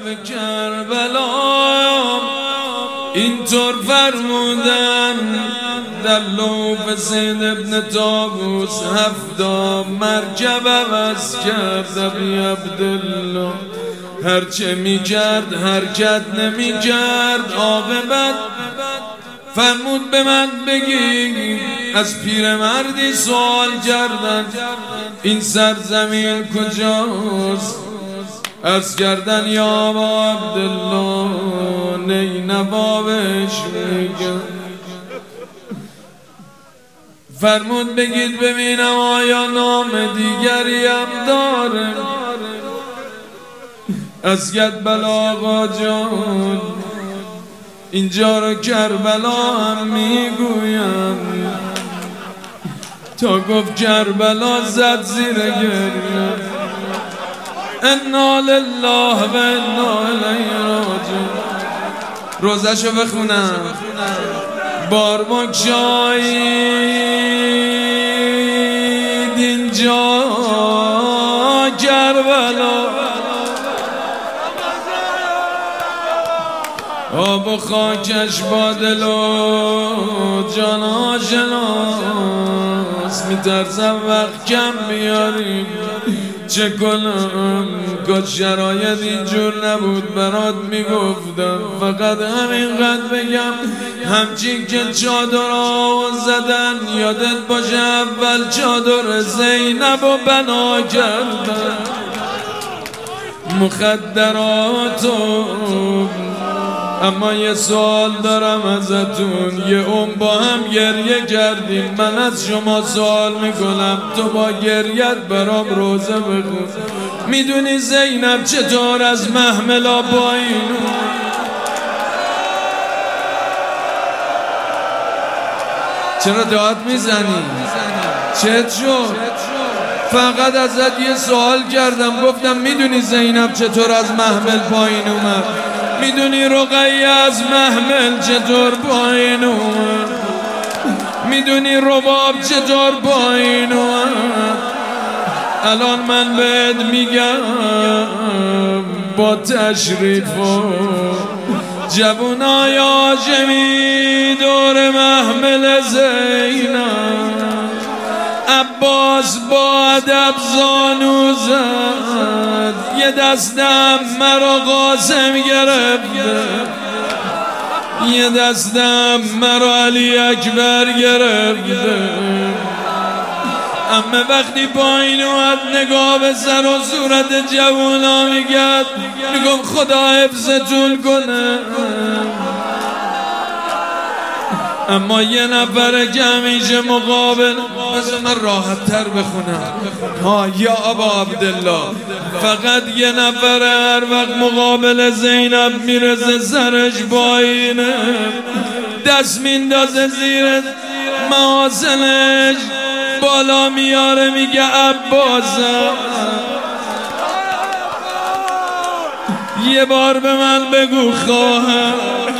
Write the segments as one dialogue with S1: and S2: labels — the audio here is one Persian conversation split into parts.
S1: کربلا اینطور فرمودن در لوح زید ابن طاووس 70 مرکب عوض کرد ابی عبدالله. هرچه میکرد حرکت نمیکرد. عاقبت فرمود به من بگی. از پیرمردی سوال کردن این سرزمین کجاست؟ عرض کردن یا ابا عبدالله نینوا بهش میگن. فرمود بگید ببینم آیا نام دیگری هم داره؟ از کربلا آقا جان اینجا رو کربلا هم میگویم. تا گفت کربلا زد زیر گریه. انا لله و انا الیه راجعون. روزشو بخونم. بار بگشایید اینجا کربلا. آب و خاکش با دل و جان آشناست. میترسم وقت کم بیاریم. چه کنم که شرایط اینجور نبود برات میگفتم. فقط همینقدر بگم همچین که چادرها زدن یادت باشه اول چادر زینب و بنا کردن. مخدراتو. اما یه سوال دارم ازتون. یه با هم گریه کردیم. من از شما سوال میکنم تو با گریت برام روزه بگو. میدونی زینب چطور از محملا پایین؟ چرا داد میزنی؟ چت شد؟ فقط ازت یه سوال کردم. گفتم میدونی زینب چطور از محمل پایین اومد؟ میدونی رقیه از محمل چطور پایین اومد؟ میدونی رباب چطور پایین اومد؟ الان من بهت میگم با تشریف جوانای هاشمی دور محمل زینب. عباس با ادب زانو زد. یه دستم مرا قاسم گرفته. یه دستم مرا علی اکبر گرفته. اما وقتی پایین اومد نگاه به سر و صورت جوونا میگد میگم خدا حفظتون کنه. اما یه نفر که همیشه مقابل. بذار من راحت تر بخونم. یا ابا عبدالله. فقط یه نفر هر وقت مقابل زینب میرسه سرش پایینه. دست میندازه زیر محاسنش بالا میاره میگه عباسم. یه بار به من بگو خواهم.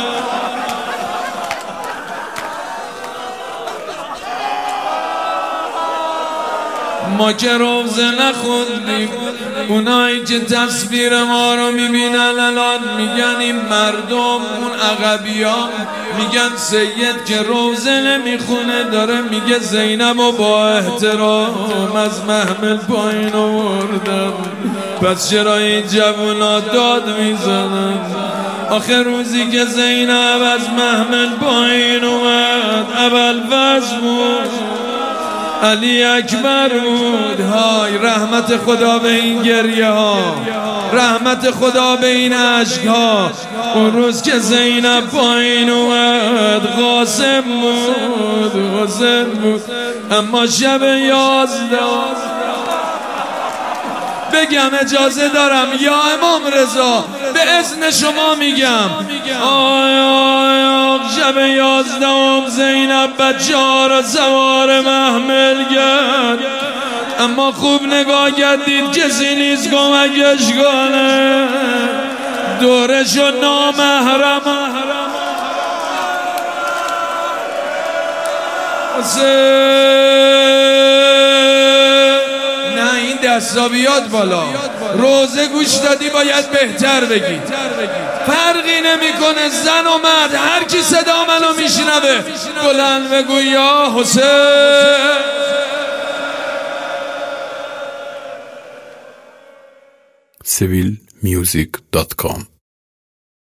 S1: ما که روزه نخوندیم. اونایی که تصویر ما رو میبینن الان میگن این مردم اون عقبیان میگن سید که روزه نمیخونه داره میگه زینب و با احترام از محمل پایین آوردم. پس چرا این جوونا داد میزنن؟ آخه روزی که زینب از محمل پایین اومد ابوالفضل بود، علی اکبر بود. های رحمت خدا به این گریه ها، رحمت خدا به این عشق ها. اون روز که زینب پایین اومد قاسم بود، حسین بود. اما شب 11 بگم اجازه دارم یا امام رضا به اذن شما میگم شب 11 زینب بچه ها را سوار محمل کرد. اما خوب نگاه کردید کسی نیست کمکش کنه. دورش و نامحرم نه این دستا بیاد بالا. روزه گوش دادی باید بهتر بگی. فرقی نمیکنه زن و مرد، هر کی صدا منو میشنوه بلند بگو یا حسین.
S2: civilmusic.com